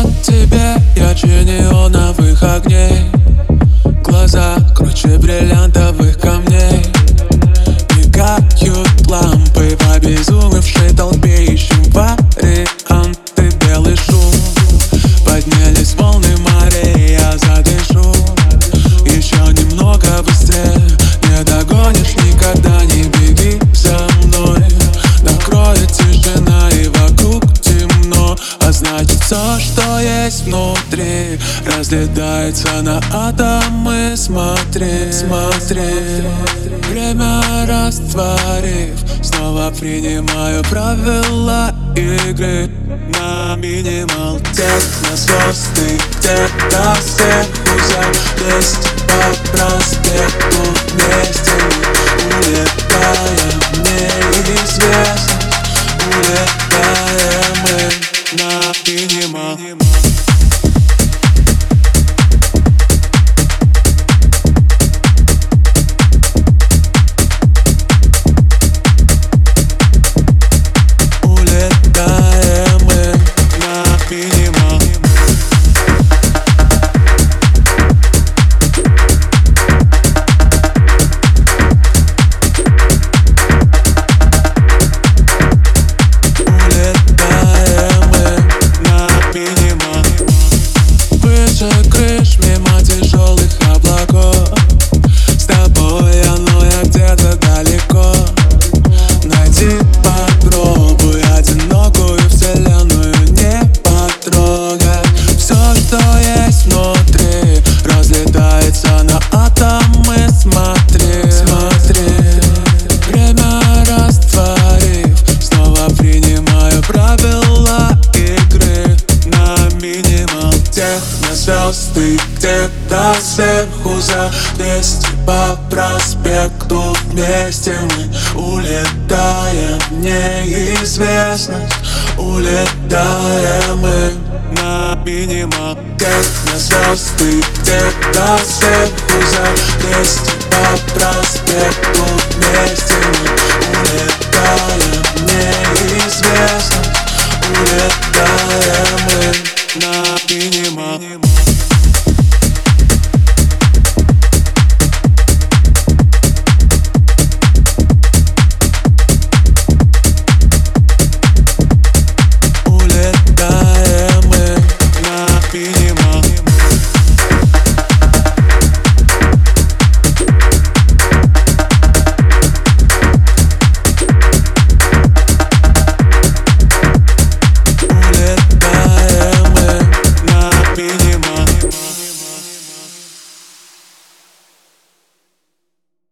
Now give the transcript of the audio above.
Тебе ярче неоновых огней, глаза круче бриллиантовых камней. Мигают лампы в обезумевшей толпе, ищем варианты, белый шум. Поднялись волны морей, я задышу. Еще немного быстрее, не догонишь никогда, не беги за мной. Накроет тишина и вокруг темно, а значит все, что есть внутри, разлетается на атомы. Смотри, смотри, время растворив, снова принимаю правила игры. На минимал техно звезды где-то сверху за 200 по проспекту вместе мы улетаем в неизвестность. Улетаем мы на минимал. Мимо тяжелых облаков, с тобой оно я где-то далеко. Найди, попробуй одинокую вселенную не потрогать. Все, что есть внутри, разлетается на атомы. Смотри, смотри, время растворив, снова принимаю правила игры. На минимал техно звезды где-то сверху за 200 по проспекту вместе мы улетаем в неизвестность. Улетаем мы на минимал техно звезды где-то сверху за 200 по проспекту вместе мы улетаем.